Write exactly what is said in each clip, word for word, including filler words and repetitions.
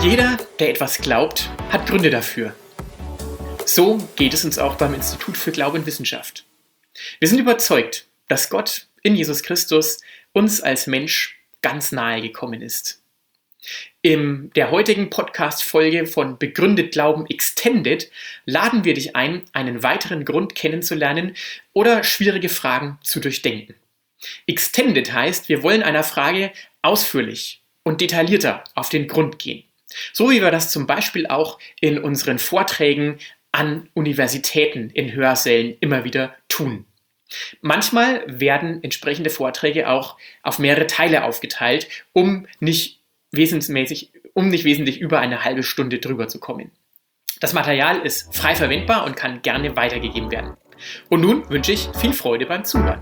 Jeder, der etwas glaubt, hat Gründe dafür. So geht es uns auch beim Institut für Glaube und Wissenschaft. Wir sind überzeugt, dass Gott in Jesus Christus uns als Mensch ganz nahe gekommen ist. In der heutigen Podcast-Folge von Begründet Glauben Extended laden wir dich ein, einen weiteren Grund kennenzulernen oder schwierige Fragen zu durchdenken. Extended heißt, wir wollen einer Frage ausführlich und detaillierter auf den Grund gehen. So wie wir das zum Beispiel auch in unseren Vorträgen an Universitäten in Hörsälen immer wieder tun. Manchmal werden entsprechende Vorträge auch auf mehrere Teile aufgeteilt, um nicht wesensmäßig, um nicht wesentlich über eine halbe Stunde drüber zu kommen. Das Material ist frei verwendbar und kann gerne weitergegeben werden. Und nun wünsche ich viel Freude beim Zuhören.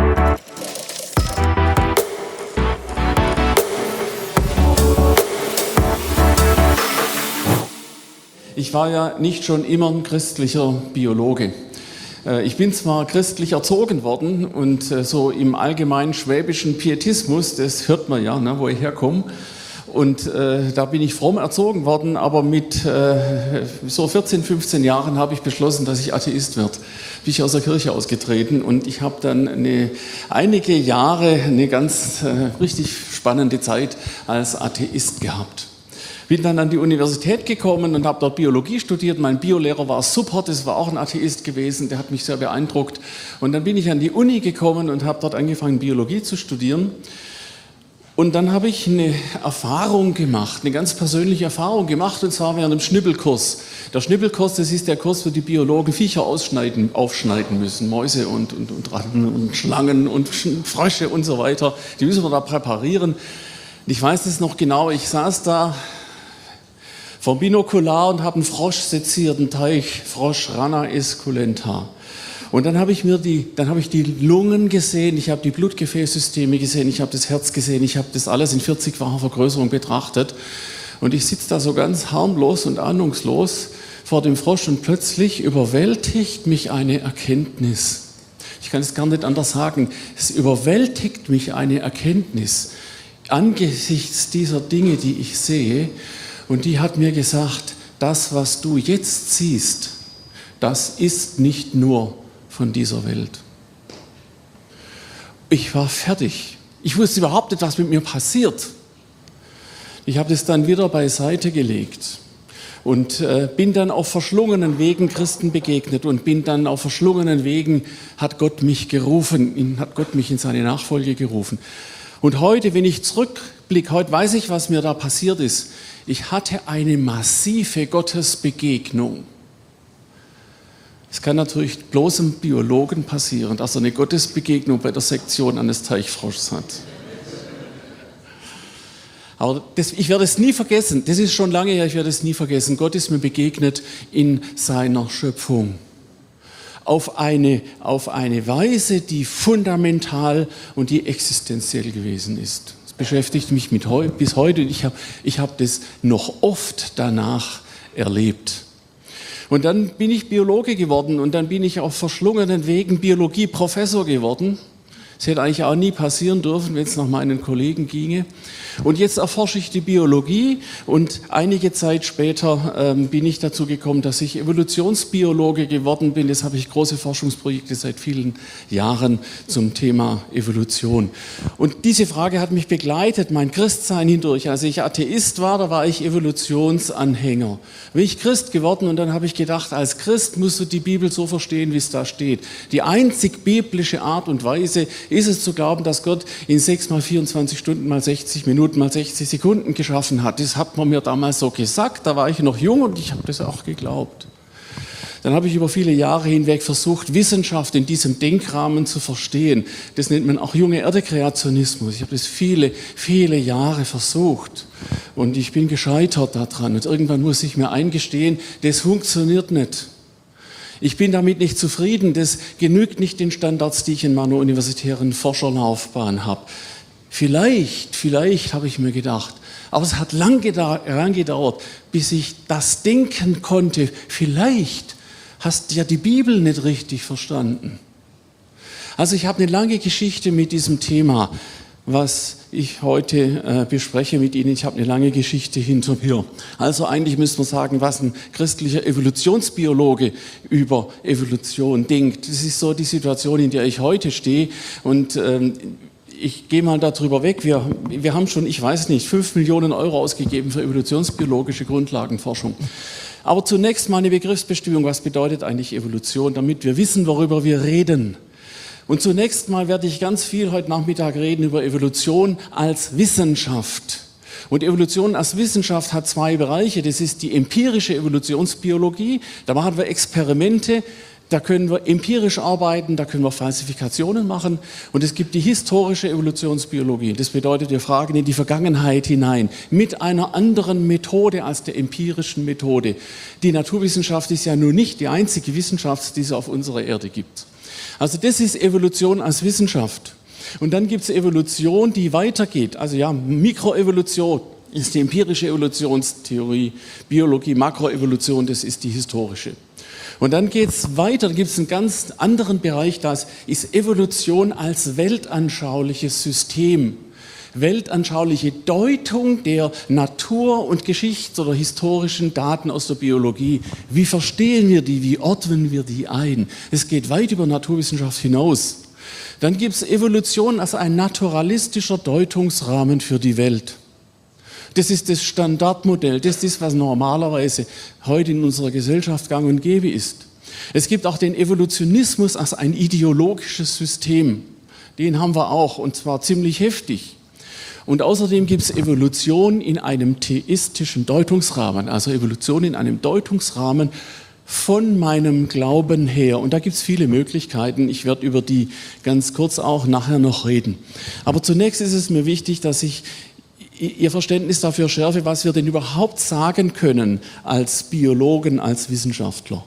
Ich war ja nicht schon immer ein christlicher Biologe. Ich bin zwar christlich erzogen worden und so im allgemeinen schwäbischen Pietismus, das hört man ja, ne, wo ich herkomme, und äh, da bin ich fromm erzogen worden, aber mit äh, so vierzehn, fünfzehn Jahren habe ich beschlossen, dass ich Atheist werde. Bin ich aus der Kirche ausgetreten und ich habe dann eine, einige Jahre eine ganz äh, richtig spannende Zeit als Atheist gehabt. Bin dann an die Universität gekommen und habe dort Biologie studiert. Mein Biolehrer war super, das war auch ein Atheist gewesen, der hat mich sehr beeindruckt. Und dann bin ich an die Uni gekommen und habe dort angefangen, Biologie zu studieren. Und dann habe ich eine Erfahrung gemacht, eine ganz persönliche Erfahrung gemacht, und zwar während dem Schnippelkurs. Der Schnippelkurs, das ist der Kurs, wo die Biologen Viecher ausschneiden, aufschneiden müssen, Mäuse und, und, und Ratten und Schlangen und Frösche und so weiter. Die müssen wir da präparieren. Und ich weiß das noch genau, ich saß da vom Binokular und habe einen Frosch seziert, einen Teichfrosch, Rana esculenta. Und dann habe ich mir die, dann habe ich die Lungen gesehen, ich habe die Blutgefäßsysteme gesehen, ich habe das Herz gesehen, ich habe das alles in vierzigfacher Vergrößerung betrachtet. Und ich sitze da so ganz harmlos und ahnungslos vor dem Frosch und plötzlich überwältigt mich eine Erkenntnis. Ich kann es gar nicht anders sagen. Es überwältigt mich eine Erkenntnis angesichts dieser Dinge, die ich sehe. Und die hat mir gesagt, das, was du jetzt siehst, das ist nicht nur von dieser Welt. Ich war fertig. Ich wusste überhaupt nicht, was mit mir passiert. Ich habe das dann wieder beiseite gelegt und äh, bin dann auf verschlungenen Wegen Christen begegnet und bin dann auf verschlungenen Wegen, hat Gott mich gerufen, hat Gott mich in seine Nachfolge gerufen. Und heute, wenn ich zurückblicke, heute weiß ich, was mir da passiert ist. Ich hatte eine massive Gottesbegegnung. Es kann natürlich bloß einem Biologen passieren, dass er eine Gottesbegegnung bei der Sektion eines Teichfroschs hat. Aber das, ich werde es nie vergessen, das ist schon lange her, ich werde es nie vergessen. Gott ist mir begegnet in seiner Schöpfung. Auf eine, auf eine Weise, die fundamental und die existenziell gewesen ist. Das beschäftigt mich mit heu, bis heute und ich habe ich hab das noch oft danach erlebt. Und dann bin ich Biologe geworden und dann bin ich auf verschlungenen Wegen Biologie-Professor geworden. Das hätte eigentlich auch nie passieren dürfen, wenn es nach meinen Kollegen ginge. Und jetzt erforsche ich die Biologie und einige Zeit später ähm, bin ich dazu gekommen, dass ich Evolutionsbiologe geworden bin. Jetzt habe ich große Forschungsprojekte seit vielen Jahren zum Thema Evolution. Und diese Frage hat mich begleitet, mein Christsein hindurch. Als ich Atheist war, da war ich Evolutionsanhänger. Bin ich Christ geworden und dann habe ich gedacht, als Christ musst du die Bibel so verstehen, wie es da steht. Die einzig biblische Art und Weise ist es zu glauben, dass Gott in sechs mal vierundzwanzig Stunden mal sechzig Minuten mal sechzig Sekunden geschaffen hat. Das hat man mir damals so gesagt, da war ich noch jung und ich habe das auch geglaubt. Dann habe ich über viele Jahre hinweg versucht, Wissenschaft in diesem Denkrahmen zu verstehen. Das nennt man auch junge Erde-Kreationismus. Ich habe das viele, viele Jahre versucht und ich bin gescheitert daran. Und irgendwann muss ich mir eingestehen, das funktioniert nicht. Ich bin damit nicht zufrieden, das genügt nicht den Standards, die ich in meiner universitären Forscherlaufbahn habe. Vielleicht, vielleicht habe ich mir gedacht, aber es hat lang gedauert, bis ich das denken konnte. Vielleicht hast du ja die Bibel nicht richtig verstanden. Also ich habe eine lange Geschichte mit diesem Thema. was ich heute äh, bespreche mit Ihnen. Ich habe eine lange Geschichte hinter mir. Also eigentlich müsste man sagen, was ein christlicher Evolutionsbiologe über Evolution denkt. Das ist so die Situation, in der ich heute stehe. Und ähm, ich gehe mal darüber weg. Wir, wir haben schon, ich weiß nicht, fünf Millionen Euro ausgegeben für evolutionsbiologische Grundlagenforschung. Aber zunächst mal eine Begriffsbestimmung. Was bedeutet eigentlich Evolution, damit wir wissen, worüber wir reden? Und zunächst mal werde ich ganz viel heute Nachmittag reden über Evolution als Wissenschaft. Und Evolution als Wissenschaft hat zwei Bereiche. Das ist die empirische Evolutionsbiologie. Da machen wir Experimente, da können wir empirisch arbeiten, da können wir Falsifikationen machen. Und es gibt die historische Evolutionsbiologie. Das bedeutet, wir fragen in die Vergangenheit hinein mit einer anderen Methode als der empirischen Methode. Die Naturwissenschaft ist ja nun nicht die einzige Wissenschaft, die es auf unserer Erde gibt. Also das ist Evolution als Wissenschaft. Und dann gibt es Evolution, die weitergeht. Also ja, Mikroevolution ist die empirische Evolutionstheorie, Biologie, Makroevolution, das ist die historische. Und dann geht es weiter, da gibt es einen ganz anderen Bereich, das ist Evolution als weltanschauliches System. Weltanschauliche Deutung der Natur- und Geschichts- oder historischen Daten aus der Biologie. Wie verstehen wir die? Wie ordnen wir die ein? Es geht weit über Naturwissenschaft hinaus. Dann gibt es Evolution als ein naturalistischer Deutungsrahmen für die Welt. Das ist das Standardmodell, das ist, was normalerweise heute in unserer Gesellschaft gang und gäbe ist. Es gibt auch den Evolutionismus als ein ideologisches System. Den haben wir auch, und zwar ziemlich heftig. Und außerdem gibt es Evolution in einem theistischen Deutungsrahmen, also Evolution in einem Deutungsrahmen von meinem Glauben her. Und da gibt es viele Möglichkeiten. Ich werde über die ganz kurz auch nachher noch reden. Aber zunächst ist es mir wichtig, dass ich Ihr Verständnis dafür schärfe, was wir denn überhaupt sagen können als Biologen, als Wissenschaftler.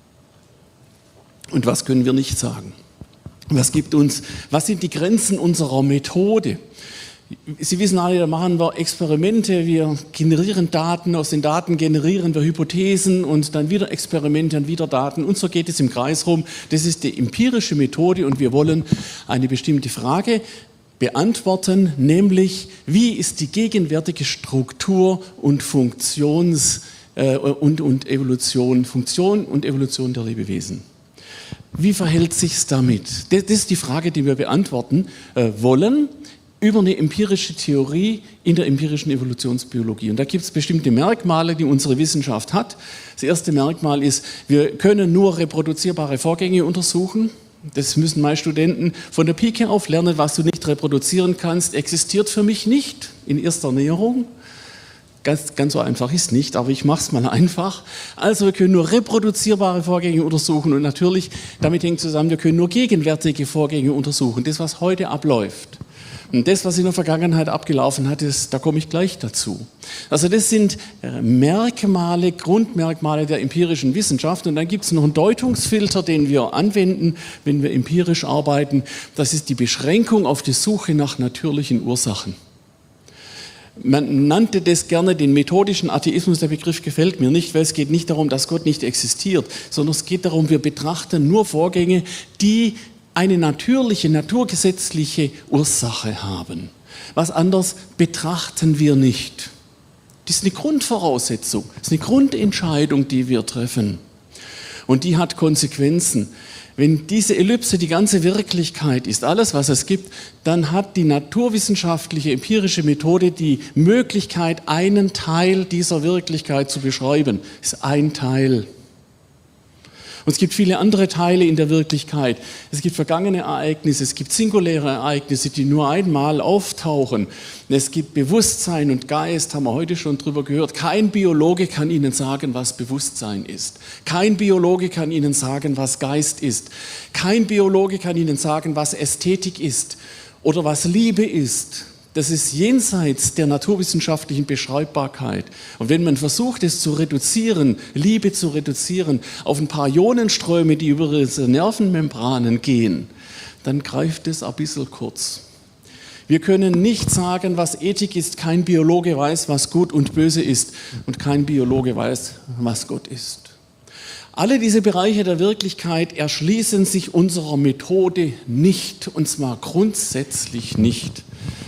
Und was können wir nicht sagen? Was gibt uns, was sind die Grenzen unserer Methode? Sie wissen alle, da machen wir Experimente, wir generieren Daten, aus den Daten generieren wir Hypothesen und dann wieder Experimente und wieder Daten und so geht es im Kreis rum. Das ist die empirische Methode und wir wollen eine bestimmte Frage beantworten, nämlich wie ist die gegenwärtige Struktur und Funktions- äh, und, und Evolution, Funktion und Evolution der Lebewesen. Wie verhält sich's damit? Das, das ist die Frage, die wir beantworten äh, wollen über eine empirische Theorie in der empirischen Evolutionsbiologie. Und da gibt es bestimmte Merkmale, die unsere Wissenschaft hat. Das erste Merkmal ist, wir können nur reproduzierbare Vorgänge untersuchen. Das müssen meine Studenten von der Pike auf lernen, was du nicht reproduzieren kannst, existiert für mich nicht in erster Näherung. Ganz, ganz so einfach ist nicht, aber ich mache es mal einfach. Also wir können nur reproduzierbare Vorgänge untersuchen und natürlich, damit hängt zusammen, wir können nur gegenwärtige Vorgänge untersuchen, das, was heute abläuft. Und das, was in der Vergangenheit abgelaufen hat, ist, da komme ich gleich dazu. Also das sind Merkmale, Grundmerkmale der empirischen Wissenschaft. Und dann gibt es noch einen Deutungsfilter, den wir anwenden, wenn wir empirisch arbeiten. Das ist die Beschränkung auf die Suche nach natürlichen Ursachen. Man nannte das gerne den methodischen Atheismus. Der Begriff gefällt mir nicht, weil es geht nicht darum, dass Gott nicht existiert, sondern es geht darum, wir betrachten nur Vorgänge, die eine natürliche, naturgesetzliche Ursache haben. Was anderes betrachten wir nicht. Das ist eine Grundvoraussetzung, das ist eine Grundentscheidung, die wir treffen. Und die hat Konsequenzen. Wenn diese Ellipse die ganze Wirklichkeit ist, alles, was es gibt, dann hat die naturwissenschaftliche, empirische Methode die Möglichkeit, einen Teil dieser Wirklichkeit zu beschreiben. Das ist ein Teil. Und es gibt viele andere Teile in der Wirklichkeit. Es gibt vergangene Ereignisse, es gibt singuläre Ereignisse, die nur einmal auftauchen. Es gibt Bewusstsein und Geist, haben wir heute schon drüber gehört. Kein Biologe kann Ihnen sagen, was Bewusstsein ist. Kein Biologe kann Ihnen sagen, was Geist ist. Kein Biologe kann Ihnen sagen, was Ästhetik ist oder was Liebe ist. Das ist jenseits der naturwissenschaftlichen Beschreibbarkeit. Und wenn man versucht, es zu reduzieren, Liebe zu reduzieren, auf ein paar Ionenströme, die über diese Nervenmembranen gehen, dann greift es ein bisschen kurz. Wir können nicht sagen, was Ethik ist. Kein Biologe weiß, was gut und böse ist. Und kein Biologe weiß, was Gott ist. Alle diese Bereiche der Wirklichkeit erschließen sich unserer Methode nicht, und zwar grundsätzlich nicht.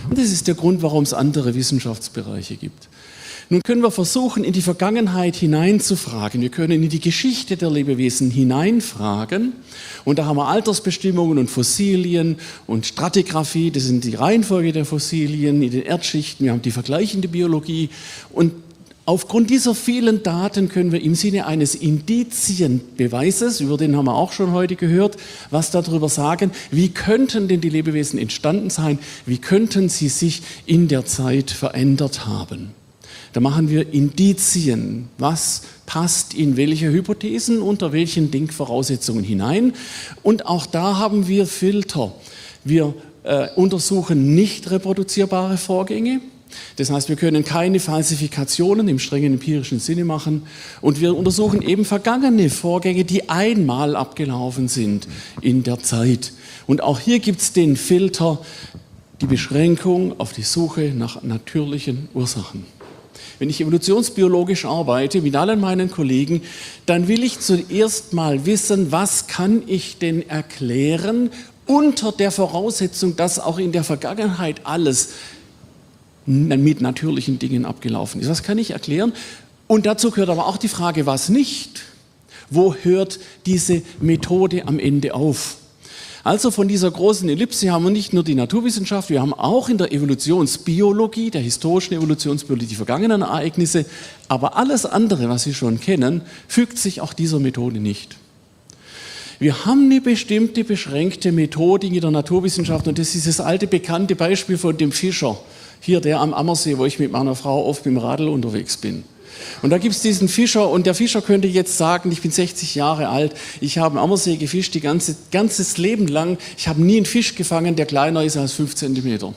Und das ist der Grund, warum es andere Wissenschaftsbereiche gibt. Nun können wir versuchen, in die Vergangenheit hineinzufragen. Wir können in die Geschichte der Lebewesen hineinfragen. Und da haben wir Altersbestimmungen und Fossilien und Stratigraphie. Das sind die Reihenfolge der Fossilien in den Erdschichten. Wir haben die vergleichende Biologie. Und aufgrund dieser vielen Daten können wir im Sinne eines Indizienbeweises, über den haben wir auch schon heute gehört, was darüber sagen, wie könnten denn die Lebewesen entstanden sein, wie könnten sie sich in der Zeit verändert haben. Da machen wir Indizien, was passt in welche Hypothesen, unter welchen Denkvoraussetzungen hinein. Und auch da haben wir Filter. Wir äh, untersuchen nicht reproduzierbare Vorgänge. Das heißt, wir können keine Falsifikationen im strengen empirischen Sinne machen. Und wir untersuchen eben vergangene Vorgänge, die einmal abgelaufen sind in der Zeit. Und auch hier gibt es den Filter, die Beschränkung auf die Suche nach natürlichen Ursachen. Wenn ich evolutionsbiologisch arbeite, mit allen meinen Kollegen, dann will ich zuerst mal wissen, was kann ich denn erklären unter der Voraussetzung, dass auch in der Vergangenheit alles mit natürlichen Dingen abgelaufen ist. Was kann ich erklären? Und dazu gehört aber auch die Frage, was nicht? Wo hört diese Methode am Ende auf? Also von dieser großen Ellipse haben wir nicht nur die Naturwissenschaft, wir haben auch in der Evolutionsbiologie, der historischen Evolutionsbiologie, die vergangenen Ereignisse, aber alles andere, was Sie schon kennen, fügt sich auch dieser Methode nicht. Wir haben eine bestimmte beschränkte Methodik in der Naturwissenschaft und das ist das alte bekannte Beispiel von dem Fischer, hier der am Ammersee, wo ich mit meiner Frau oft mit dem Radl unterwegs bin. Und da gibt es diesen Fischer und der Fischer könnte jetzt sagen, ich bin sechzig Jahre alt, ich habe am Ammersee gefischt, die ganze, ganzes Leben lang, ich habe nie einen Fisch gefangen, der kleiner ist als fünf Zentimeter.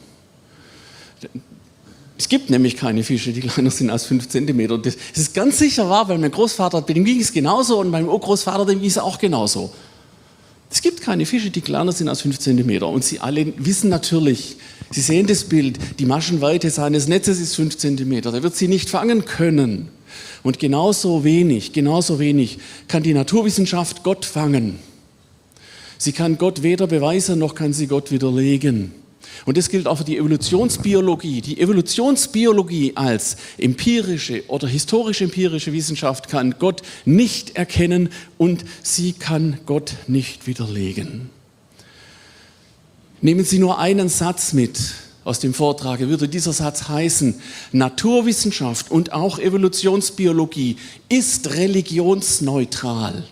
Es gibt nämlich keine Fische, die kleiner sind als fünf Zentimeter. Das ist ganz sicher wahr, weil mein Großvater, dem ging es genauso und meinem Urgroßvater, dem ging es auch genauso. Es gibt keine Fische, die kleiner sind als fünf Zentimeter. Und Sie alle wissen natürlich, Sie sehen das Bild, die Maschenweite seines Netzes ist fünf Zentimeter. Der wird sie nicht fangen können. Und genauso wenig, genauso wenig kann die Naturwissenschaft Gott fangen. Sie kann Gott weder beweisen, noch kann sie Gott widerlegen. Und das gilt auch für die Evolutionsbiologie. Die Evolutionsbiologie als empirische oder historisch-empirische Wissenschaft kann Gott nicht erkennen und sie kann Gott nicht widerlegen. Nehmen Sie nur einen Satz mit aus dem Vortrag. Würde dieser Satz heißen, Naturwissenschaft und auch Evolutionsbiologie ist religionsneutral.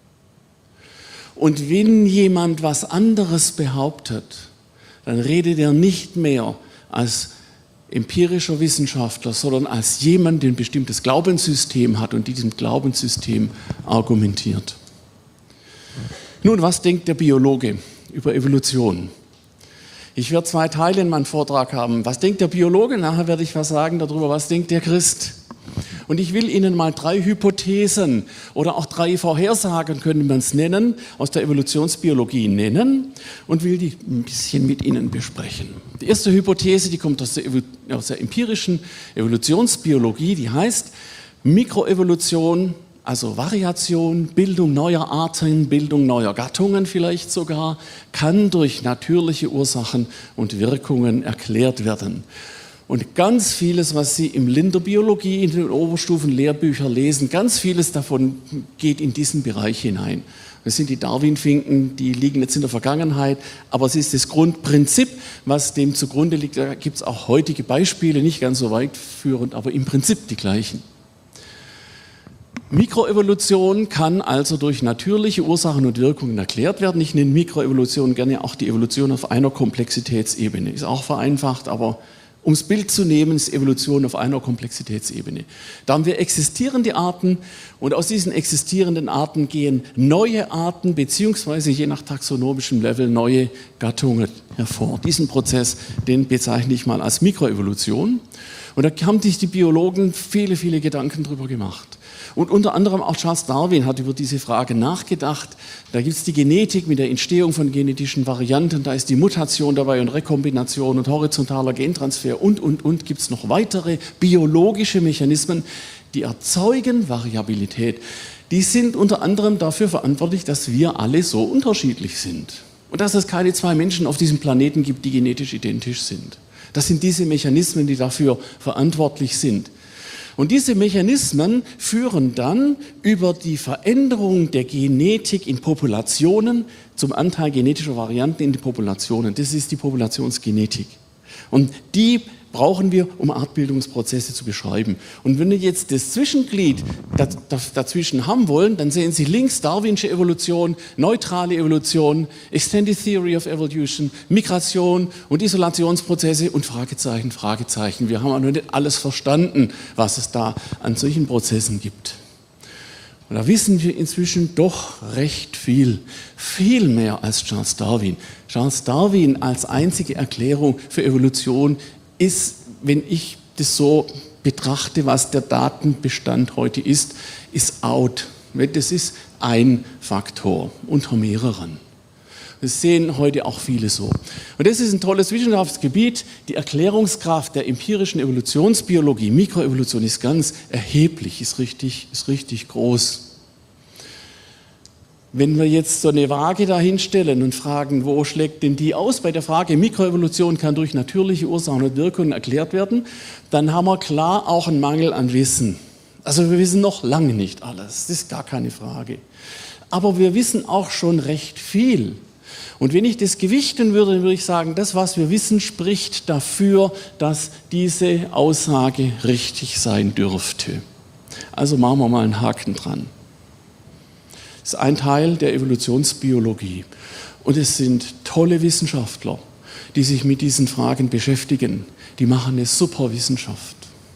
Und wenn jemand was anderes behauptet, dann redet er nicht mehr als empirischer Wissenschaftler, sondern als jemand, der ein bestimmtes Glaubenssystem hat und diesem Glaubenssystem argumentiert. Nun, was denkt der Biologe über Evolution? Ich werde zwei Teile in meinem Vortrag haben. Was denkt der Biologe? Nachher werde ich was sagen darüber, was denkt der Christ? Und ich will Ihnen mal drei Hypothesen oder auch drei Vorhersagen, könnte man es nennen, aus der Evolutionsbiologie nennen und will die ein bisschen mit Ihnen besprechen. Die erste Hypothese, die kommt aus der, aus der empirischen Evolutionsbiologie, die heißt Mikroevolution, also Variation, Bildung neuer Arten, Bildung neuer Gattungen vielleicht sogar, kann durch natürliche Ursachen und Wirkungen erklärt werden. Und ganz vieles, was Sie im Linderbiologie in den Oberstufenlehrbüchern lesen, ganz vieles davon geht in diesen Bereich hinein. Das sind die Darwin-Finken, die liegen jetzt in der Vergangenheit, aber es ist das Grundprinzip, was dem zugrunde liegt. Da gibt es auch heutige Beispiele, nicht ganz so weit führend, aber im Prinzip die gleichen. Mikroevolution kann also durch natürliche Ursachen und Wirkungen erklärt werden. Ich nenne Mikroevolution gerne auch die Evolution auf einer Komplexitätsebene. Ist auch vereinfacht, aber um das Bild zu nehmen, ist Evolution auf einer Komplexitätsebene. Da haben wir existierende Arten und aus diesen existierenden Arten gehen neue Arten beziehungsweise je nach taxonomischem Level neue Gattungen hervor. Diesen Prozess, den bezeichne ich mal als Mikroevolution. Und da haben sich die Biologen viele, viele Gedanken drüber gemacht. Und unter anderem auch Charles Darwin hat über diese Frage nachgedacht. Da gibt es die Genetik mit der Entstehung von genetischen Varianten, da ist die Mutation dabei und Rekombination und horizontaler Gentransfer und, und, und. Gibt es noch weitere biologische Mechanismen, die erzeugen Variabilität. Die sind unter anderem dafür verantwortlich, dass wir alle so unterschiedlich sind. Und dass es keine zwei Menschen auf diesem Planeten gibt, die genetisch identisch sind. Das sind diese Mechanismen, die dafür verantwortlich sind. Und diese Mechanismen führen dann über die Veränderung der Genetik in Populationen zum Anteil genetischer Varianten in den Populationen. Das ist die Populationsgenetik. Und die brauchen wir, um Artbildungsprozesse zu beschreiben. Und wenn wir jetzt das Zwischenglied dazwischen haben wollen, dann sehen Sie links Darwinsche Evolution, neutrale Evolution, Extended Theory of Evolution, Migration und Isolationsprozesse und Fragezeichen, Fragezeichen. Wir haben auch noch nicht alles verstanden, was es da an solchen Prozessen gibt. Und da wissen wir inzwischen doch recht viel, viel mehr als Charles Darwin. Charles Darwin als einzige Erklärung für Evolution ist, wenn ich das so betrachte, was der Datenbestand heute ist, ist out. Das ist ein Faktor unter mehreren. Das sehen heute auch viele so. Und das ist ein tolles Wissenschaftsgebiet. Die Erklärungskraft der empirischen Evolutionsbiologie, Mikroevolution, ist ganz erheblich, ist richtig, ist richtig groß. Wenn wir jetzt so eine Waage dahinstellen und fragen, wo schlägt denn die aus? Bei der Frage, Mikroevolution kann durch natürliche Ursachen und Wirkungen erklärt werden, dann haben wir klar auch einen Mangel an Wissen. Also wir wissen noch lange nicht alles, das ist gar keine Frage. Aber wir wissen auch schon recht viel. Und wenn ich das gewichten würde, dann würde ich sagen, das, was wir wissen, spricht dafür, dass diese Aussage richtig sein dürfte. Also machen wir mal einen Haken dran. Das ist ein Teil der Evolutionsbiologie. Und es sind tolle Wissenschaftler, die sich mit diesen Fragen beschäftigen. Die machen eine super Wissenschaft.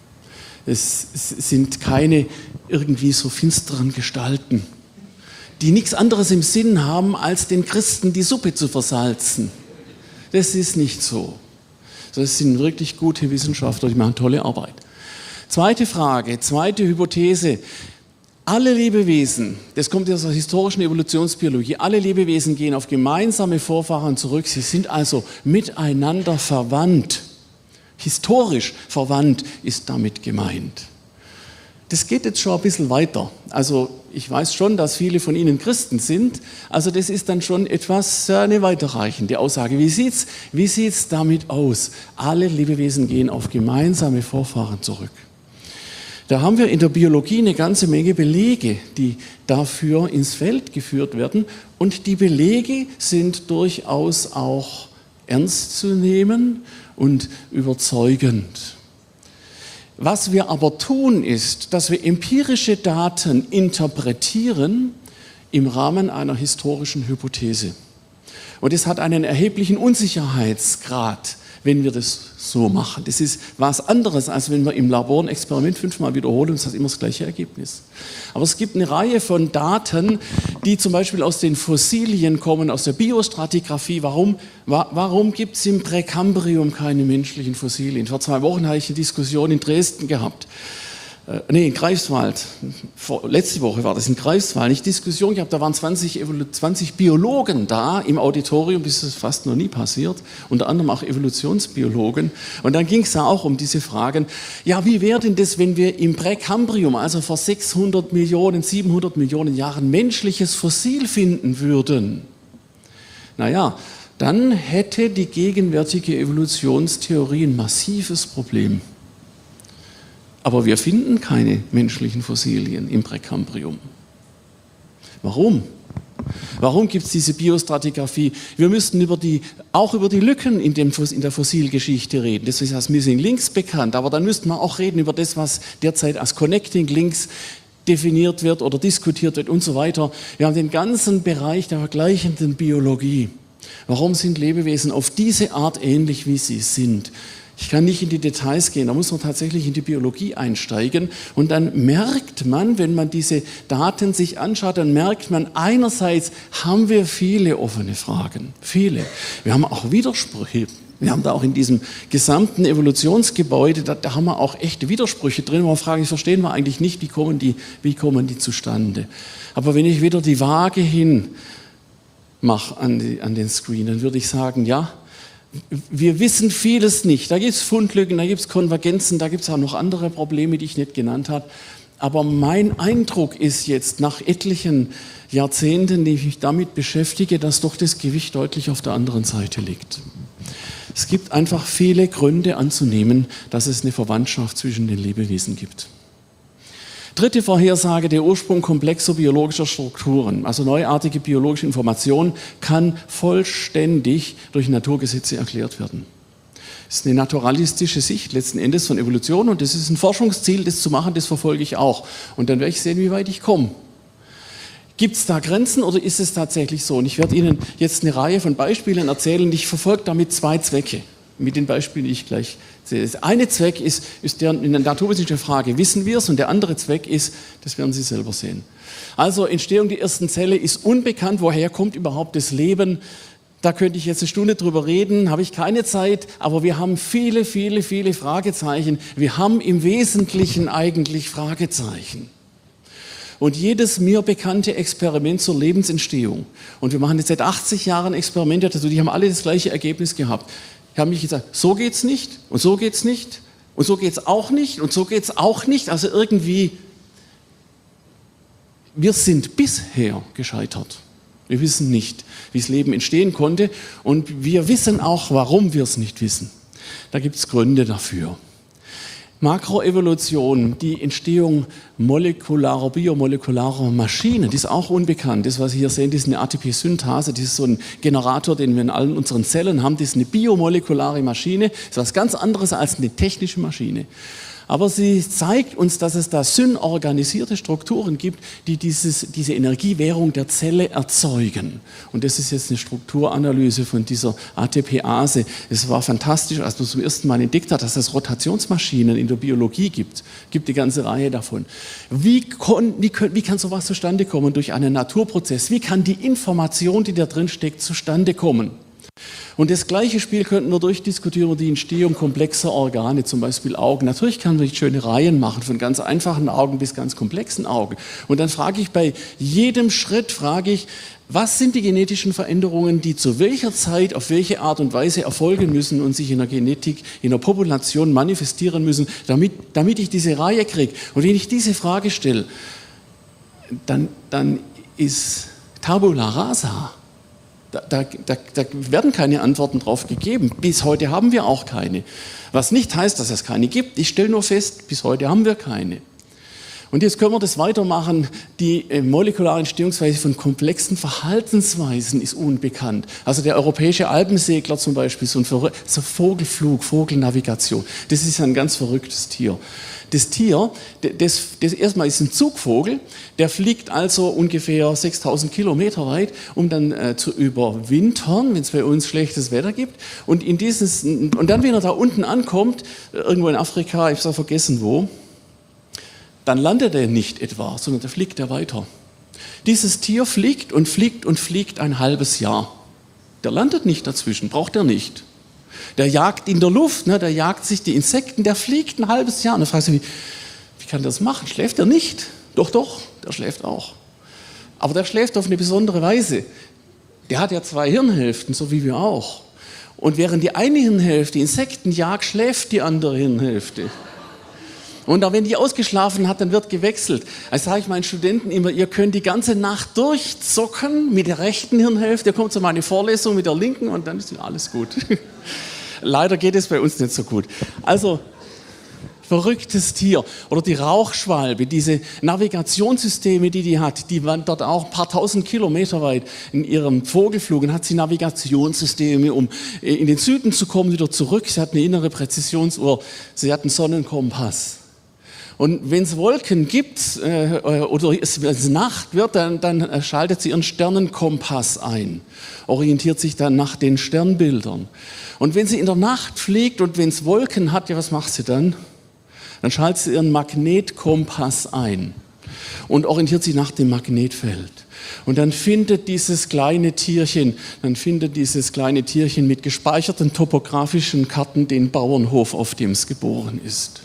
Es sind keine irgendwie so finsteren Gestalten, die nichts anderes im Sinn haben, als den Christen die Suppe zu versalzen. Das ist nicht so. Das sind wirklich gute Wissenschaftler, die machen tolle Arbeit. Zweite Frage, zweite Hypothese. Alle Lebewesen, das kommt aus der historischen Evolutionsbiologie, alle Lebewesen gehen auf gemeinsame Vorfahren zurück. Sie sind also miteinander verwandt. Historisch verwandt ist damit gemeint. Das geht jetzt schon ein bisschen weiter. Also ich weiß schon, dass viele von Ihnen Christen sind. Also das ist dann schon etwas eine weiterreichende Aussage. Wie sieht's, wie sieht's damit aus? Alle Lebewesen gehen auf gemeinsame Vorfahren zurück. Da haben wir in der Biologie eine ganze Menge Belege, die dafür ins Feld geführt werden. Und die Belege sind durchaus auch ernst zu nehmen und überzeugend. Was wir aber tun, ist, dass wir empirische Daten interpretieren im Rahmen einer historischen Hypothese. Und es hat einen erheblichen Unsicherheitsgrad, wenn wir das so machen. Das ist was anderes, als wenn wir im Labor ein Experiment fünfmal wiederholen und es hat immer das gleiche Ergebnis. Aber es gibt eine Reihe von Daten, die zum Beispiel aus den Fossilien kommen, aus der Biostratigraphie. Warum, wa warum gibt es im Präkambrium keine menschlichen Fossilien? Vor zwei Wochen hatte ich eine Diskussion in Dresden gehabt. Äh, nee, in Greifswald. Vor, letzte Woche war das in Greifswald. Ich Diskussion gehabt, da waren zwanzig, zwanzig Biologen da im Auditorium, das ist fast noch nie passiert, unter anderem auch Evolutionsbiologen. Und dann ging es da auch um diese Fragen, ja, wie wäre denn das, wenn wir im Präkambrium, also vor sechshundert Millionen, siebenhundert Millionen Jahren, menschliches Fossil finden würden? Naja, dann hätte die gegenwärtige Evolutionstheorie ein massives Problem. Aber wir finden keine menschlichen Fossilien im Präkambrium. Warum? Warum gibt es diese Biostratigraphie? Wir müssten über die, auch über die Lücken in, dem, in der Fossilgeschichte reden. Das ist als Missing Links bekannt. Aber dann müssten wir auch reden über das, was derzeit als Connecting Links definiert wird oder diskutiert wird und so weiter. Wir haben den ganzen Bereich der vergleichenden Biologie. Warum sind Lebewesen auf diese Art ähnlich, wie sie sind? Ich kann nicht in die Details gehen, da muss man tatsächlich in die Biologie einsteigen und dann merkt man, wenn man diese Daten sich anschaut, dann merkt man, einerseits haben wir viele offene Fragen, viele. Wir haben auch Widersprüche. Wir haben da auch in diesem gesamten Evolutionsgebäude, da, da haben wir auch echte Widersprüche drin, wo wir fragen, das verstehen wir eigentlich nicht, wie kommen die, wie kommen die zustande. Aber wenn ich wieder die Waage hin mache an, die, an den Screen, dann würde ich sagen, ja, wir wissen vieles nicht. Da gibt es Fundlücken, da gibt es Konvergenzen, da gibt es auch noch andere Probleme, die ich nicht genannt habe. Aber mein Eindruck ist jetzt nach etlichen Jahrzehnten, die ich mich damit beschäftige, dass doch das Gewicht deutlich auf der anderen Seite liegt. Es gibt einfach viele Gründe anzunehmen, dass es eine Verwandtschaft zwischen den Lebewesen gibt. Dritte Vorhersage, der Ursprung komplexer biologischer Strukturen, also neuartige biologische Information, kann vollständig durch Naturgesetze erklärt werden. Das ist eine naturalistische Sicht letzten Endes von Evolution und das ist ein Forschungsziel, das zu machen, das verfolge ich auch. Und dann werde ich sehen, wie weit ich komme. Gibt es da Grenzen oder ist es tatsächlich so? Und ich werde Ihnen jetzt eine Reihe von Beispielen erzählen. Ich verfolge damit zwei Zwecke, mit den Beispielen, die ich gleich sehe. Der eine Zweck ist, ist der, in der naturwissenschaftlichen Frage, wissen wir es? Und der andere Zweck ist, das werden Sie selber sehen. Also Entstehung der ersten Zelle ist unbekannt. Woher kommt überhaupt das Leben? Da könnte ich jetzt eine Stunde drüber reden, habe ich keine Zeit. Aber wir haben viele, viele, viele Fragezeichen. Wir haben im Wesentlichen eigentlich Fragezeichen. Und jedes mir bekannte Experiment zur Lebensentstehung, und wir machen jetzt seit achtzig Jahren Experimente dazu, die haben alle das gleiche Ergebnis gehabt. Die haben mich gesagt, so geht's nicht und so geht's nicht und so geht's auch nicht und so geht's auch nicht. Also irgendwie, wir sind bisher gescheitert. Wir wissen nicht, wie das Leben entstehen konnte und wir wissen auch, warum wir es nicht wissen. Da gibt es Gründe dafür. Makroevolution, die Entstehung molekularer, biomolekularer Maschinen, die ist auch unbekannt. Das, was Sie hier sehen, das ist eine A T P-Synthase, das ist so ein Generator, den wir in allen unseren Zellen haben. Das ist eine biomolekulare Maschine, das ist was ganz anderes als eine technische Maschine. Aber sie zeigt uns, dass es da synorganisierte Strukturen gibt, die dieses, diese Energiewährung der Zelle erzeugen. Und das ist jetzt eine Strukturanalyse von dieser A T P-Ase. Es war fantastisch, als man zum ersten Mal entdeckt hat, dass es Rotationsmaschinen in der Biologie gibt. Es gibt eine ganze Reihe davon. Wie, kon, wie, können, wie kann sowas zustande kommen? Durch einen Naturprozess. Wie kann die Information, die da drin steckt, zustande kommen? Und das gleiche Spiel könnten wir durchdiskutieren über die Entstehung komplexer Organe, zum Beispiel Augen. Natürlich kann man schöne Reihen machen, von ganz einfachen Augen bis ganz komplexen Augen. Und dann frage ich bei jedem Schritt, frage ich, was sind die genetischen Veränderungen, die zu welcher Zeit, auf welche Art und Weise erfolgen müssen und sich in der Genetik, in der Population manifestieren müssen, damit, damit ich diese Reihe kriege. Und wenn ich diese Frage stelle, dann, dann ist Tabula rasa. Da, da, da, da werden keine Antworten drauf gegeben. Bis heute haben wir auch keine. Was nicht heißt, dass es keine gibt. Ich stelle nur fest, bis heute haben wir keine. Und jetzt können wir das weitermachen. Die äh, molekulare Entstehungsweise von komplexen Verhaltensweisen ist unbekannt. Also der europäische Alpensegler zum Beispiel, so ein, so ein Vogelflug, Vogelnavigation, das ist ein ganz verrücktes Tier. Das Tier, das, das erstmal ist ein Zugvogel, der fliegt also ungefähr sechstausend Kilometer weit, um dann äh, zu überwintern, wenn es bei uns schlechtes Wetter gibt. Und, in dieses, und dann, wenn er da unten ankommt, irgendwo in Afrika, ich habe vergessen wo, dann landet er nicht etwa, sondern da fliegt er weiter. Dieses Tier fliegt und fliegt und fliegt ein halbes Jahr. Der landet nicht dazwischen, braucht er nicht. Der jagt in der Luft, ne, der jagt sich die Insekten, der fliegt ein halbes Jahr. Und dann fragst du, wie, wie kann der das machen? Schläft er nicht? Doch, doch, der schläft auch. Aber der schläft auf eine besondere Weise. Der hat ja zwei Hirnhälften, so wie wir auch. Und während die eine Hirnhälfte Insekten jagt, schläft die andere Hirnhälfte. Und auch wenn die ausgeschlafen hat, dann wird gewechselt. Also sage ich meinen Studenten immer, ihr könnt die ganze Nacht durchzocken mit der rechten Hirnhälfte. Ihr kommt zu meiner Vorlesung mit der linken und dann ist alles gut. Leider geht es bei uns nicht so gut. Also, verrücktes Tier. Oder die Rauchschwalbe, diese Navigationssysteme, die die hat, die waren dort auch ein paar tausend Kilometer weit in ihrem Vogelflug und hat sie Navigationssysteme, um in den Süden zu kommen, wieder zurück. Sie hat eine innere Präzisionsuhr, sie hat einen Sonnenkompass. Und wenn es Wolken gibt äh, oder es, es Nacht wird, dann, dann schaltet sie ihren Sternenkompass ein, orientiert sich dann nach den Sternbildern. Und wenn sie in der Nacht fliegt und wenn es Wolken hat, ja, was macht sie dann? Dann schaltet sie ihren Magnetkompass ein und orientiert sich nach dem Magnetfeld. Und dann findet dieses kleine Tierchen, dann findet dieses kleine Tierchen mit gespeicherten topografischen Karten den Bauernhof, auf dem es geboren ist.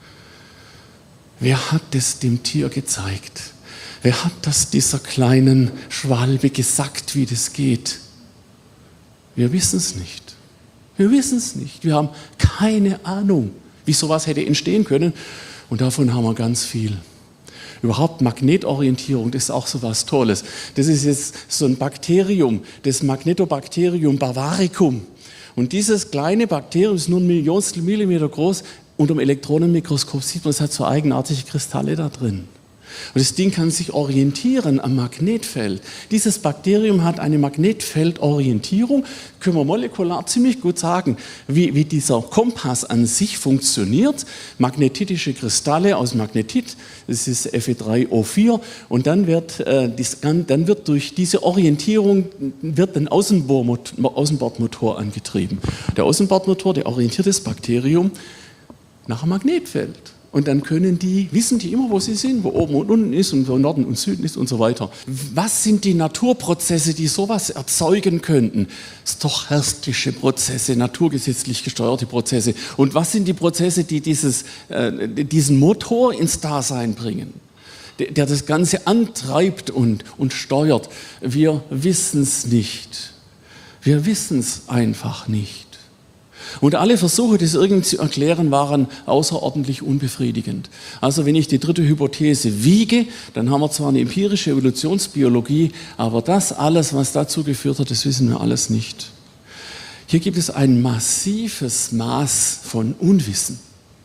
Wer hat es dem Tier gezeigt? Wer hat das dieser kleinen Schwalbe gesagt, wie das geht? Wir wissen es nicht. Wir wissen es nicht. Wir haben keine Ahnung, wie sowas hätte entstehen können. Und davon haben wir ganz viel. Überhaupt Magnetorientierung, das ist auch so was Tolles. Das ist jetzt so ein Bakterium, das Magnetobacterium bavaricum. Und dieses kleine Bakterium ist nur ein Millionstel Millimeter groß. Unter dem Elektronenmikroskop sieht man, es hat so eigenartige Kristalle da drin. Und das Ding kann sich orientieren am Magnetfeld. Dieses Bakterium hat eine Magnetfeldorientierung. Können wir molekular ziemlich gut sagen, wie, wie dieser Kompass an sich funktioniert. Magnetitische Kristalle aus Magnetit, das ist F E drei O vier. Und dann wird, äh, dies, dann wird durch diese Orientierung wird ein Außenbordmotor angetrieben. Der Außenbordmotor, der orientiert das Bakterium nach einem Magnetfeld. Und dann können die, wissen die immer, wo sie sind, wo oben und unten ist und wo Norden und Süden ist und so weiter. Was sind die Naturprozesse, die sowas erzeugen könnten? Stochastische Prozesse, naturgesetzlich gesteuerte Prozesse. Und was sind die Prozesse, die dieses, äh, diesen Motor ins Dasein bringen, der, der das Ganze antreibt und, und steuert? Wir wissen es nicht. Wir wissen es einfach nicht. Und alle Versuche, das irgendwie zu erklären, waren außerordentlich unbefriedigend. Also wenn ich die dritte Hypothese wiege, dann haben wir zwar eine empirische Evolutionsbiologie, aber das alles, was dazu geführt hat, das wissen wir alles nicht. Hier gibt es ein massives Maß von Unwissen.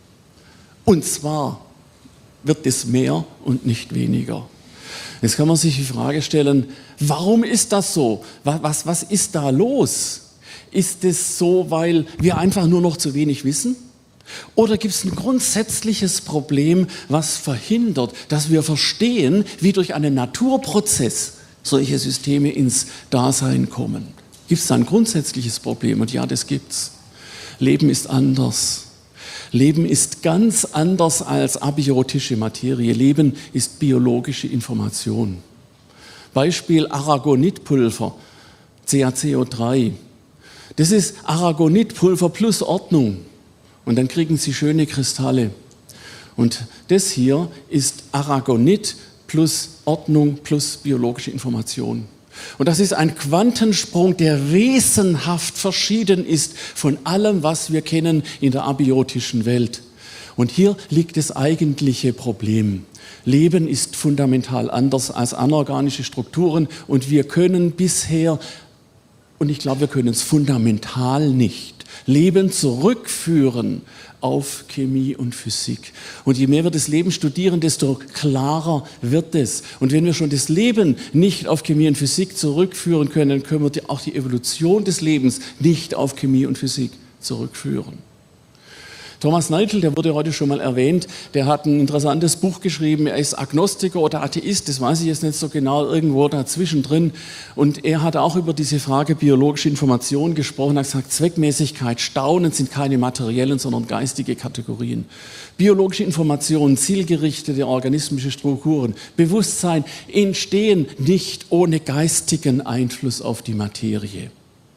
Und zwar wird es mehr und nicht weniger. Jetzt kann man sich die Frage stellen, warum ist das so? Was, was, was ist da los? Ist es so, weil wir einfach nur noch zu wenig wissen? Oder gibt es ein grundsätzliches Problem, was verhindert, dass wir verstehen, wie durch einen Naturprozess solche Systeme ins Dasein kommen? Gibt es da ein grundsätzliches Problem? Und ja, das gibt's. Leben ist anders. Leben ist ganz anders als abiotische Materie. Leben ist biologische Information. Beispiel Aragonitpulver, C a C O drei. Das ist Aragonitpulver plus Ordnung. Und dann kriegen Sie schöne Kristalle. Und das hier ist Aragonit plus Ordnung plus biologische Information. Und das ist ein Quantensprung, der wesenhaft verschieden ist von allem, was wir kennen in der abiotischen Welt. Und hier liegt das eigentliche Problem. Leben ist fundamental anders als anorganische Strukturen und wir können bisher, und ich glaube, wir können es fundamental nicht, Leben zurückführen auf Chemie und Physik. Und je mehr wir das Leben studieren, desto klarer wird es. Und wenn wir schon das Leben nicht auf Chemie und Physik zurückführen können, dann können wir auch die Evolution des Lebens nicht auf Chemie und Physik zurückführen. Thomas Nagel, der wurde heute schon mal erwähnt, der hat ein interessantes Buch geschrieben, er ist Agnostiker oder Atheist, das weiß ich jetzt nicht so genau, irgendwo dazwischen drin. Und er hat auch über diese Frage biologische Information gesprochen, er hat gesagt, Zweckmäßigkeit, Staunen sind keine materiellen, sondern geistige Kategorien. Biologische Informationen, zielgerichtete organismische Strukturen, Bewusstsein entstehen nicht ohne geistigen Einfluss auf die Materie.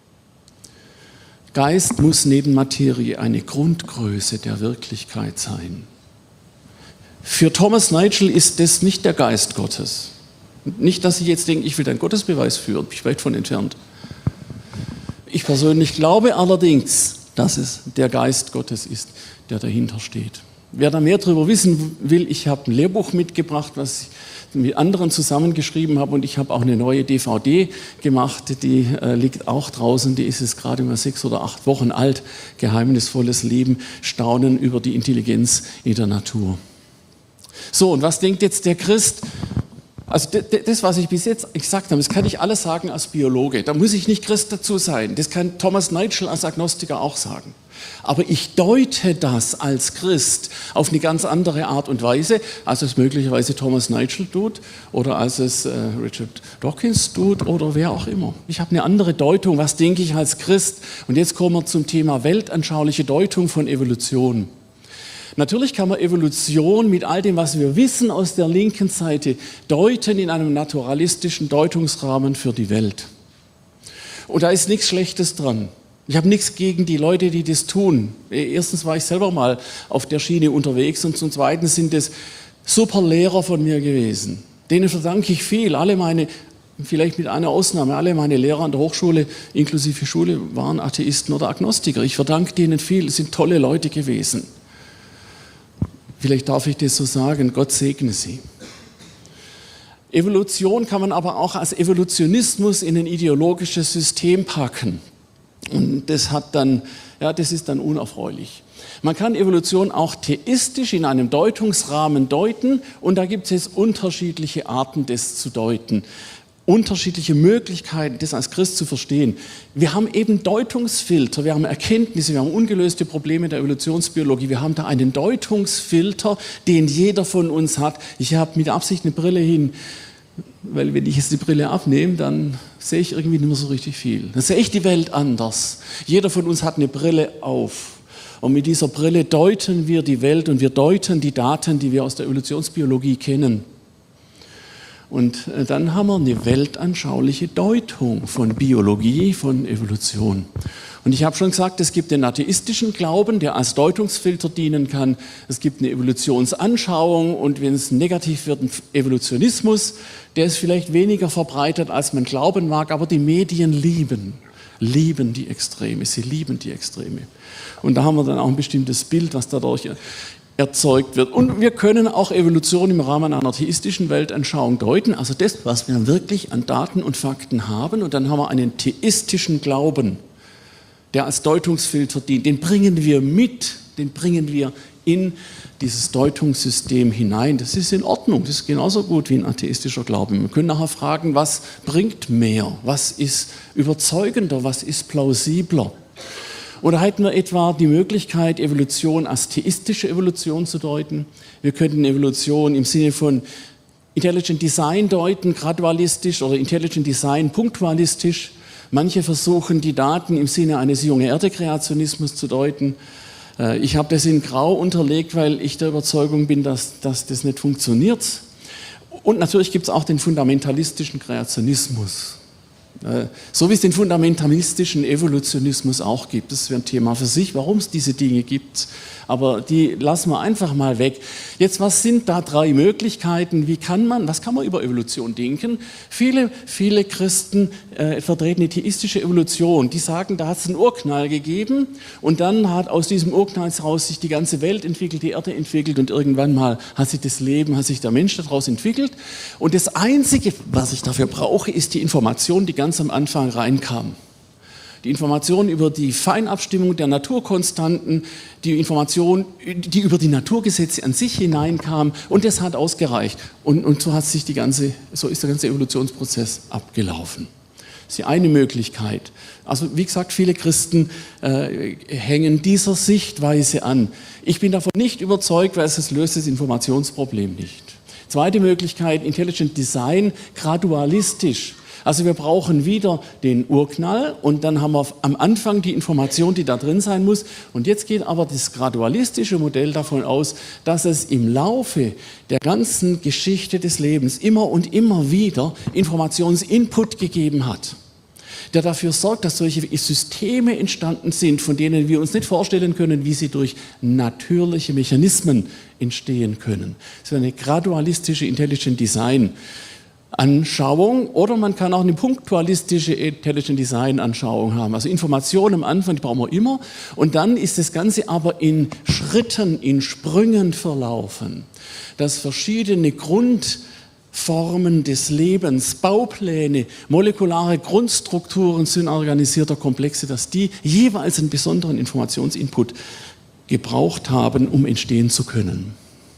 Geist muss neben Materie eine Grundgröße der Wirklichkeit sein. Für Thomas Nagel ist das nicht der Geist Gottes. Nicht, dass ich jetzt denke, ich will einen Gottesbeweis führen, bin ich weit von entfernt. Ich persönlich glaube allerdings, dass es der Geist Gottes ist, der dahinter steht. Wer da mehr darüber wissen will, ich habe ein Lehrbuch mitgebracht, was ich mit anderen zusammengeschrieben habe und ich habe auch eine neue D V D gemacht, die äh, liegt auch draußen, die ist jetzt gerade mal sechs oder acht Wochen alt, Geheimnisvolles Leben, Staunen über die Intelligenz in der Natur. So, und was denkt jetzt der Christ? Also das, was ich bis jetzt gesagt habe, das kann ich alles sagen als Biologe. Da muss ich nicht Christ dazu sein. Das kann Thomas Nagel als Agnostiker auch sagen. Aber ich deute das als Christ auf eine ganz andere Art und Weise, als es möglicherweise Thomas Nagel tut oder als es äh, Richard Dawkins tut oder wer auch immer. Ich habe eine andere Deutung, was denke ich als Christ. Und jetzt kommen wir zum Thema weltanschauliche Deutung von Evolution. Natürlich kann man Evolution mit all dem, was wir wissen aus der linken Seite, deuten in einem naturalistischen Deutungsrahmen für die Welt. Und da ist nichts Schlechtes dran. Ich habe nichts gegen die Leute, die das tun. Erstens war ich selber mal auf der Schiene unterwegs und zum Zweiten sind es super Lehrer von mir gewesen. Denen verdanke ich viel. Alle meine, vielleicht mit einer Ausnahme, alle meine Lehrer an der Hochschule, inklusive Schule, waren Atheisten oder Agnostiker. Ich verdanke denen viel. Es sind tolle Leute gewesen. Vielleicht darf ich das so sagen, Gott segne sie. Evolution kann man aber auch als Evolutionismus in ein ideologisches System packen. Und das hat dann, ja, das ist dann unerfreulich. Man kann Evolution auch theistisch in einem Deutungsrahmen deuten und da gibt es unterschiedliche Arten, das zu deuten. Unterschiedliche Möglichkeiten, das als Christ zu verstehen. Wir haben eben Deutungsfilter, wir haben Erkenntnisse, wir haben ungelöste Probleme der Evolutionsbiologie. Wir haben da einen Deutungsfilter, den jeder von uns hat. Ich habe mit Absicht eine Brille hin, weil wenn ich jetzt die Brille abnehme, dann sehe ich irgendwie nicht mehr so richtig viel. Dann sehe ich die Welt anders. Jeder von uns hat eine Brille auf. Und mit dieser Brille deuten wir die Welt und wir deuten die Daten, die wir aus der Evolutionsbiologie kennen. Und dann haben wir eine weltanschauliche Deutung von Biologie, von Evolution. Und ich habe schon gesagt, es gibt den atheistischen Glauben, der als Deutungsfilter dienen kann. Es gibt eine Evolutionsanschauung und wenn es negativ wird, ein Evolutionismus. Der ist vielleicht weniger verbreitet, als man glauben mag, aber die Medien lieben, lieben die Extreme, sie lieben die Extreme. Und da haben wir dann auch ein bestimmtes Bild, was dadurch erzeugt wird. Und wir können auch Evolution im Rahmen einer theistischen Weltanschauung deuten, also das, was wir wirklich an Daten und Fakten haben. Und dann haben wir einen theistischen Glauben, der als Deutungsfilter dient. Den bringen wir mit, den bringen wir in dieses Deutungssystem hinein. Das ist in Ordnung, das ist genauso gut wie ein atheistischer Glaube. Wir können nachher fragen, was bringt mehr, was ist überzeugender, was ist plausibler. Oder hätten wir etwa die Möglichkeit, Evolution als theistische Evolution zu deuten? Wir könnten Evolution im Sinne von Intelligent Design deuten, gradualistisch oder Intelligent Design punktualistisch. Manche versuchen, die Daten im Sinne eines Junge-Erde-Kreationismus zu deuten. Ich habe das in Grau unterlegt, weil ich der Überzeugung bin, dass, dass das nicht funktioniert. Und natürlich gibt es auch den fundamentalistischen Kreationismus. So wie es den fundamentalistischen Evolutionismus auch gibt. Das wäre ein Thema für sich, warum es diese Dinge gibt. Aber die lassen wir einfach mal weg. Jetzt, was sind da drei Möglichkeiten? Wie kann man, was kann man über Evolution denken? Viele, viele Christen äh, vertreten die theistische Evolution. Die sagen, da hat es einen Urknall gegeben und dann hat aus diesem Urknall heraus sich die ganze Welt entwickelt, die Erde entwickelt und irgendwann mal hat sich das Leben, hat sich der Mensch daraus entwickelt. Und das Einzige, was ich dafür brauche, ist die Information, die ganz am Anfang reinkam. Die Information über die Feinabstimmung der Naturkonstanten, die Information, die über die Naturgesetze an sich hineinkam und das hat ausgereicht. Und, und so hat sich die ganze, so ist der ganze Evolutionsprozess abgelaufen. Das ist die eine Möglichkeit. Also wie gesagt, viele Christen äh, hängen dieser Sichtweise an. Ich bin davon nicht überzeugt, weil es löst das Informationsproblem nicht. Zweite Möglichkeit, Intelligent Design, gradualistisch. Also wir brauchen wieder den Urknall und dann haben wir am Anfang die Information, die da drin sein muss. Und jetzt geht aber das gradualistische Modell davon aus, dass es im Laufe der ganzen Geschichte des Lebens immer und immer wieder Informationsinput gegeben hat, der dafür sorgt, dass solche Systeme entstanden sind, von denen wir uns nicht vorstellen können, wie sie durch natürliche Mechanismen entstehen können. Das wäre eine gradualistische Intelligent Design Anschauung oder man kann auch eine punktualistische Intelligent Design Anschauung haben. Also Informationen am Anfang, die brauchen wir immer und dann ist das Ganze aber in Schritten, in Sprüngen verlaufen, dass verschiedene Grundformen des Lebens, Baupläne, molekulare Grundstrukturen sind organisierter Komplexe, dass die jeweils einen besonderen Informationsinput gebraucht haben, um entstehen zu können.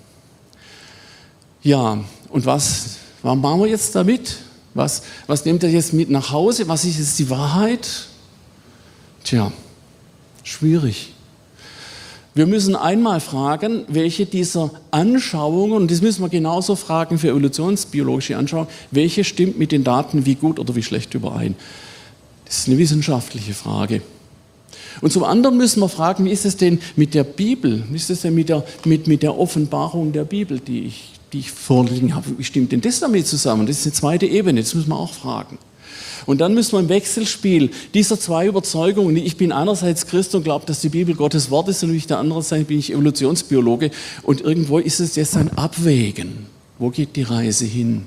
Ja, und was Was machen wir jetzt damit? Was, was nehmt ihr jetzt mit nach Hause? Was ist jetzt die Wahrheit? Tja, schwierig. Wir müssen einmal fragen, welche dieser Anschauungen, und das müssen wir genauso fragen für evolutionsbiologische Anschauungen, welche stimmt mit den Daten wie gut oder wie schlecht überein? Das ist eine wissenschaftliche Frage. Und zum anderen müssen wir fragen, wie ist es denn mit der Bibel? Wie ist es denn mit der, mit, mit der Offenbarung der Bibel, die ich die ich vorliegen habe, wie stimmt denn das damit zusammen? Das ist eine zweite Ebene, das müssen wir auch fragen. Und dann müssen wir im Wechselspiel dieser zwei Überzeugungen, ich bin einerseits Christ und glaube, dass die Bibel Gottes Wort ist und auf der anderen Seite bin ich Evolutionsbiologe und irgendwo ist es jetzt ein Abwägen. Wo geht die Reise hin?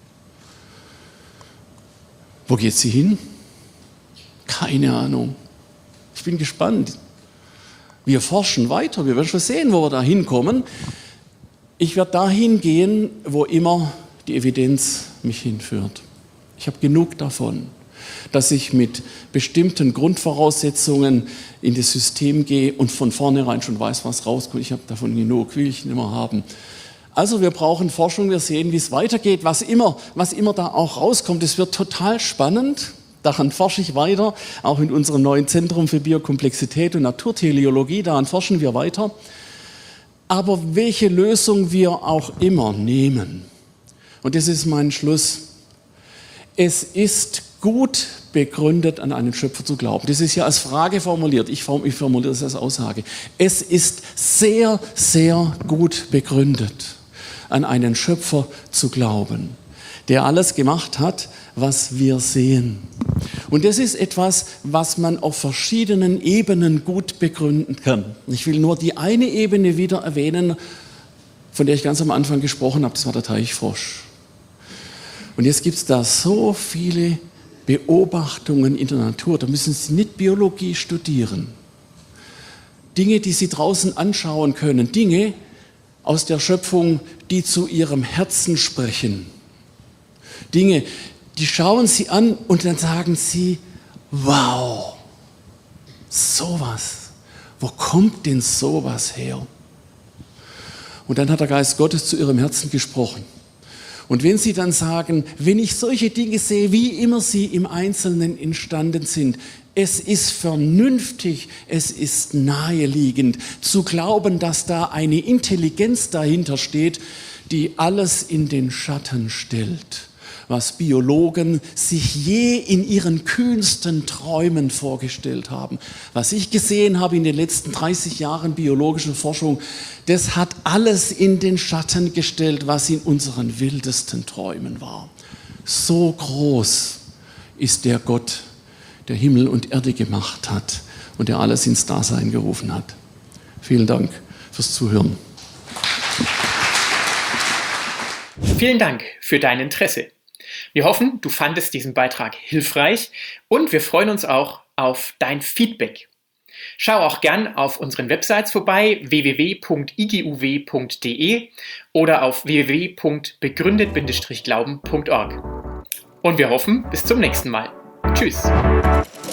Wo geht sie hin? Keine Ahnung. Ich bin gespannt. Wir forschen weiter, wir werden schon sehen, wo wir da hinkommen. Ich werde dahin gehen, wo immer die Evidenz mich hinführt. Ich habe genug davon. dass ich mit bestimmten Grundvoraussetzungen in das System gehe und von vornherein schon weiß, was rauskommt. Ich habe davon genug, will ich nicht mehr haben. Also wir brauchen Forschung, wir sehen, wie es weitergeht, was immer, was immer da auch rauskommt. Es wird total spannend. Daran forsche ich weiter, auch in unserem neuen Zentrum für Biokomplexität und Naturteleologie, daran forschen wir weiter. Aber welche Lösung wir auch immer nehmen, und das ist mein Schluss, es ist gut begründet, an einen Schöpfer zu glauben. Das ist ja als Frage formuliert, ich formuliere es als Aussage. Es ist sehr, sehr gut begründet, an einen Schöpfer zu glauben, der alles gemacht hat, was wir sehen. Und das ist etwas, was man auf verschiedenen Ebenen gut begründen kann. Ich will nur die eine Ebene wieder erwähnen, von der ich ganz am Anfang gesprochen habe, das war der Teichfrosch. Und jetzt gibt es da so viele Beobachtungen in der Natur, da müssen Sie nicht Biologie studieren. Dinge, die Sie draußen anschauen können, Dinge aus der Schöpfung, die zu Ihrem Herzen sprechen. Dinge, die schauen Sie an und dann sagen Sie, wow, sowas, wo kommt denn sowas her? Und dann hat der Geist Gottes zu Ihrem Herzen gesprochen. Und wenn Sie dann sagen, wenn ich solche Dinge sehe, wie immer sie im Einzelnen entstanden sind, es ist vernünftig, es ist naheliegend zu glauben, dass da eine Intelligenz dahinter steht, die alles in den Schatten stellt, was Biologen sich je in ihren kühnsten Träumen vorgestellt haben. Was ich gesehen habe in den letzten dreißig Jahren biologischer Forschung, das hat alles in den Schatten gestellt, was in unseren wildesten Träumen war. So groß ist der Gott, der Himmel und Erde gemacht hat und der alles ins Dasein gerufen hat. Vielen Dank fürs Zuhören. Vielen Dank für dein Interesse. Wir hoffen, du fandest diesen Beitrag hilfreich und wir freuen uns auch auf dein Feedback. Schau auch gern auf unseren Websites vorbei, w w w punkt i g u w punkt d e oder auf w w w punkt begründet Bindestrich glauben punkt org. Und wir hoffen, bis zum nächsten Mal. Tschüss.